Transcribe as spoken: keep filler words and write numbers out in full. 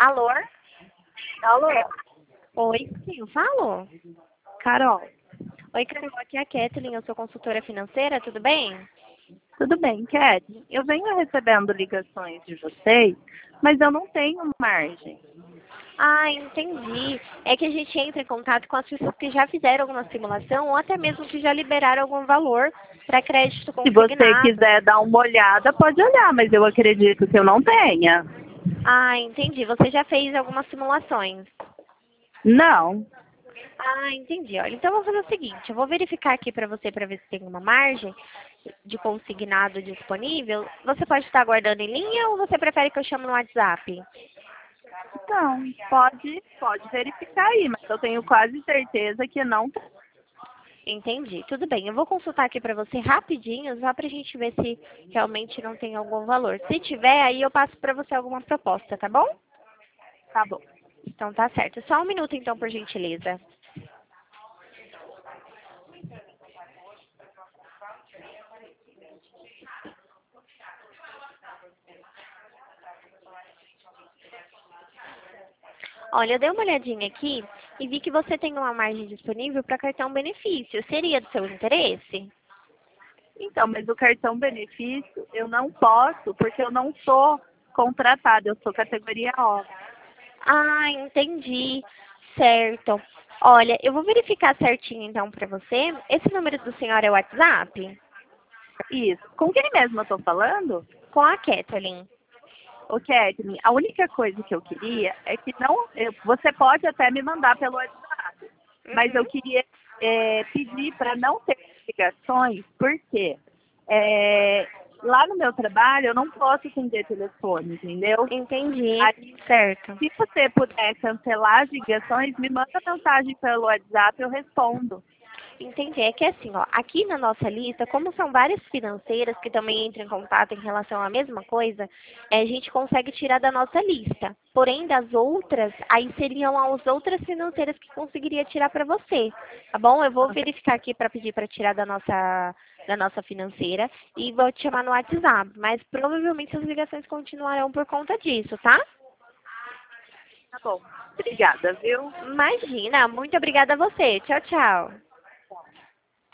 Alô? Alô? Oi, quem eu falo? Carol, Oi, Carol, aqui é a Kathleen, eu sou consultora financeira, tudo bem? tudo bem, Kathleen? Eu venho recebendo ligações de vocês, mas eu não tenho margem. Ah, entendi. É que a gente entra em contato com as pessoas que já fizeram alguma simulação ou até mesmo que já liberaram algum valor para crédito Se você consignado. quiser dar uma olhada, pode olhar, mas eu acredito que eu não tenha. Ah, entendi. Você já fez algumas simulações. Não. Ah, entendi. Olha, então eu vou fazer o seguinte, eu vou verificar aqui para você para ver se tem uma margem de consignado disponível. Você pode estar aguardando em linha ou você prefere que eu chame no WhatsApp? Então, pode, pode verificar aí, mas eu tenho quase certeza que não tem. Entendi. Tudo bem. Eu vou consultar aqui para você rapidinho, só para a gente ver se realmente não tem algum valor. Se tiver, aí eu passo para você alguma proposta, tá bom? Tá bom. Então tá certo. Só um minuto então, por gentileza. Olha, eu dei uma olhadinha aqui e vi que você tem uma margem disponível para cartão benefício. Seria do seu interesse? Então, mas o cartão benefício eu não posso, porque eu não sou contratada, eu sou categoria O. Ah, entendi. Certo. Olha, eu vou verificar certinho então para você. Esse número do senhor é o WhatsApp? Isso. Com quem mesmo eu tô falando? Com a Kathleen. Ô, Kathleen, a única coisa que eu queria é que não. eu- você pode até me mandar pelo WhatsApp, mas eu Uhum. queria é, pedir para não ter ligações, porque é, lá no meu trabalho eu não posso atender telefone, entendeu? Entendi. Aí, Certo. se você puder cancelar as ligações, me manda mensagem pelo WhatsApp, eu respondo. Entendi. É que assim, ó, aqui na nossa lista, como são várias financeiras que também entram em contato em relação à mesma coisa, eh, a gente consegue tirar da nossa lista. Porém, das outras, aí seriam as outras financeiras que conseguiria tirar para você, tá bom? Eu vou verificar aqui para pedir para tirar da nossa da nossa financeira e vou te chamar no WhatsApp, mas provavelmente as ligações continuarão por conta disso, tá? Tá bom. Obrigada, viu? Imagina, muito obrigada a você. Tchau, tchau.